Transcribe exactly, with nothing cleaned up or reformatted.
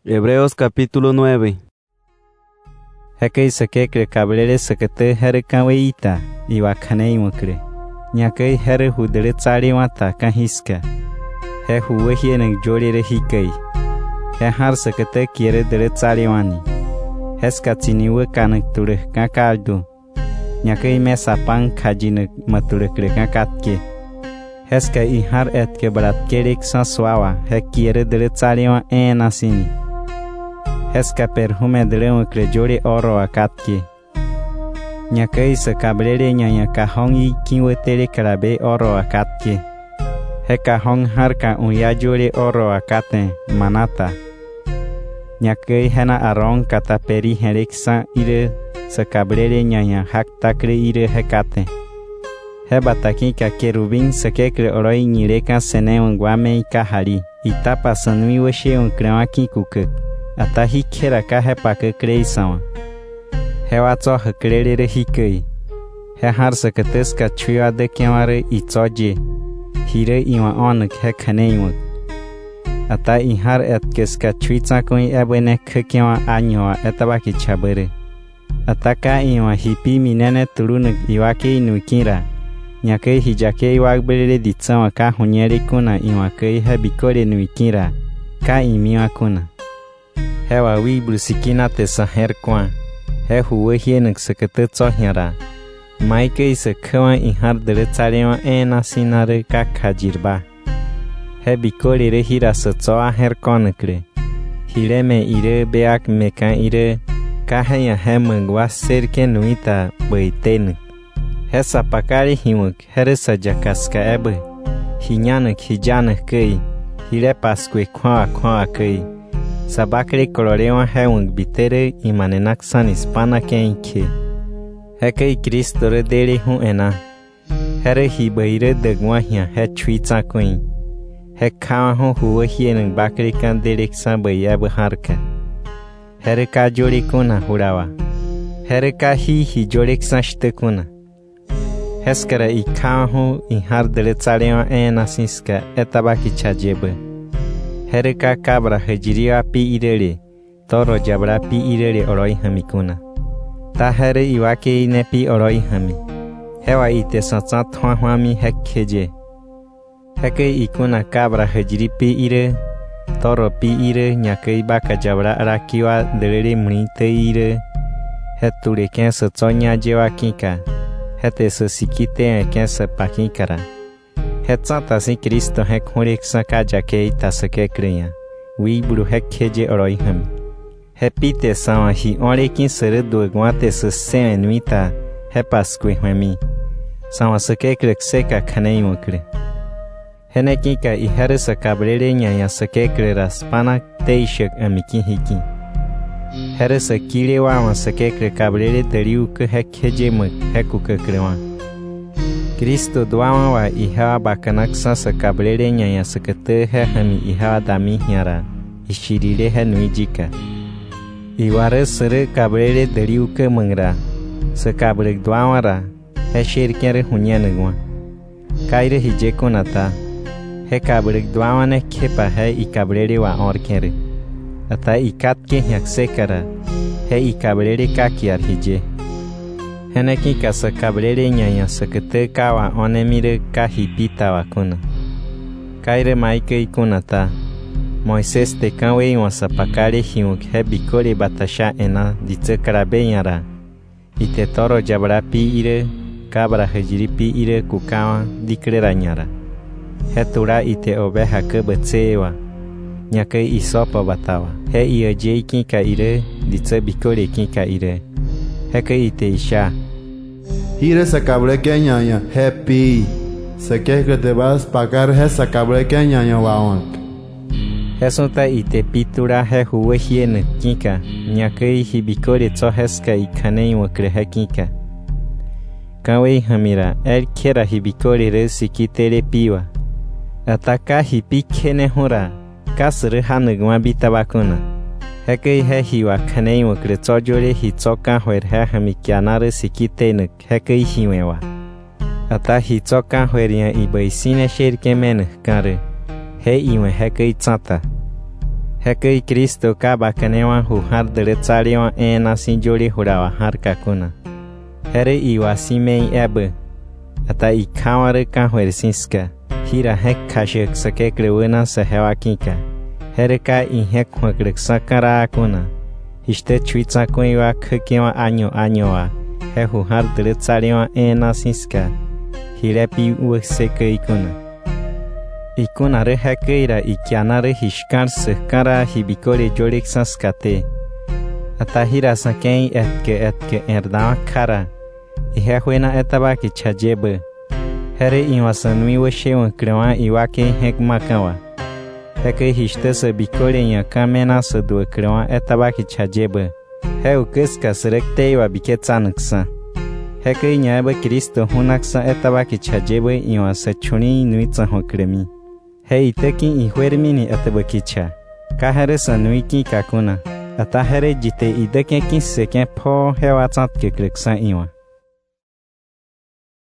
Hebreos capítulo nueve. Hekai sakekre kablele sakete here kanweita iwa kanei mokre. Nyakai here hudere tsari wata kanhiska. He huwe hiene jolire hikai. He har sakete kiere dere tsari wani. Heska tiniwe kanak ture kakaldu. Nyakai mesa pang kajinek mature kre kakatke. Heska i har etke barat kerek sanswawa he kiere dere tsari wa enasini. Heska perfume dremo crejore oro akatke. Nyakai se cabrere nyanya kahongi kinwetere karabe oro akatke. Heka hong harka unyajore oro akate manata. Nyakai hena arong kata peri hereksa ire se cabrere nyanya hak takre ire hekate. Hebataki ka kerubin se kekre oroi nireka sene ungwame kahari. Itapa sanui weshe unkrewaki kukuk. Ata hikera ka hepa ke kreisawa. Hewa tso hekrere hikai. He har sakates ka chua de kemare itsoje. Hire iwa onak he kaneiwak. Ata i har et kes ka chuitsa koi ebene kekewa anyoa etabaki chabere. Ata ka iwa hipi minene turunak iwake inukira. Nyake hijake iwagbere ditsawa ka hunyere kuna iwa kei he bikore nuikira. Ka imiwa kuna. Hewa wi brusikina te saher kwa. He huwe hienek sekete tsohyara. Maike se kawa i har dere tsarewa ena sinare ka kajirba. He bikori re hira se tsoa her konekre. Hire me ire beak meka ire. Ka heya he mengwa serke nuita beitenek. He sapakari hiwek here sa jakaska ebe. Hinyanek hijanek kei. Hire paskwe kwa kwa kei. Sabakre kolorewa hewang bitere imanenak san hispana kenke. Heke Kristo re dere hu ena. Here hibaire degwa hia he chuitsa kuin. He kawa hu huwa hieneng bakre kan derek san bayab harka. Here ka jori kuna hurawa. Here ka hi hi jorek san shte kuna. Heskara i kawa hu i har dere tsarewa ena sinska etabaki chajebe. Hereka cabra hejiria pi irere, toro jabra pi irere oroi hamikuna. Ta here iwake ine pi oroi hami. Hewa ite satsa thwa hwami hekkeje. Heke ikuna cabra hejiri pi ire, toro pi ire nyake baka jabra arakiwa derere mrite ire. Heture ken se tsonya jewa kinka. Hete se sikite e ken se pakinkara. Hetsata si Kristo hek horek saka jake tasake kreya. Wi buru hek keje oroi hami. Hepite sawa hi orekin sere duegwate se se nuita hepaskwe hami. Sawa sake krek seka kanei mokre. Henekika i here sa cabrere nyanya sake kreras panak teishek amiki hiki. Here sa kire wawa sake kre cabrere deriu ke hek keje mek hekuke krewa. Kristo doawa wa ihawa bakanak sa sa cabrere nyanya sakete he hami ihawa dami hiara. Ishirire he nuijika. Iware sere cabrere deriuke mengra. Sa cabrek doawa ra. He shirkere hunyanegwa. Kaire hijeko nata. He cabrek doawa ne kepa he i cabrere wa orkere. Ata i katke hyaksekara. He i cabrere kakiar hije. Heneki ka sa cabrere nyanya sakete kawa onemire ka hipita wa kuna. Kaire maike ikuna ta. Moises te kanwe iwa sapakare hiuk he bikore batasha ena ditse karabe nyara. Ite toro jabra pi ire, cabra hejiri pi ire kukawa dikrera nyara. He tura ite oveja ke betsewa. Nyake isopa batawa. He iya jei kinka ire, ditse bikore kinka ire. Heke ite isha. Hire se cabreke nyanya happy. Se kekre te vas pagar he se cabreke nyanya waonk. Hesunta ite pitura he huwe hiene kinka. Nyakei hibikore tso heska ikanei wakre he kinka. Kawe hamira el kera hibikore re sikitere piwa. Ataka hipikene hura. Kasere hanegwa bitabakuna. Heke he hiwa kanei wakre tsojore hi tsoka hwer he hamikianare sikitenek heke hiwewa. Ata hi tsoka hweria ibaisine shirke menek kare. He iwe heke tsata. Hekei Cristo ka bakanewa huhar dele tsariwa ena sin joli hurawa har kakuna. Here iwa simei ebe. Ata ikaware ka huersinska. Hira hek kashik sake krewena sa hewa kinka. Here ka in hek huakrek sakara akuna. Histe chuitsa kuiwa kukiwa anyo anyoa. He huhar dele tsariwa ena sinska. Hirepi uwek ikuna. Ikuna re hakeira ikianare hishkar sekara hibikore jolik saskate. Atahira sakei etke etke erdawa kara. Ihe huena etaba ki chajebe. Here iwasanui weshewa krewa iwake hek makawa. Heke hishte se bikore yakamena se due krewa etaba ki chajebe. He ukeska serekte iwa biketsanaksa. Heke nyaebe Kristo hunaksa etaba ki chajebe iwa se chuni nuitsa hokremi. Hei tekin ihuermini atabakicha. Kahere sanuiki kakuna. Atahere jite ideke kin seken po hewa tsant ke kreksa iwa.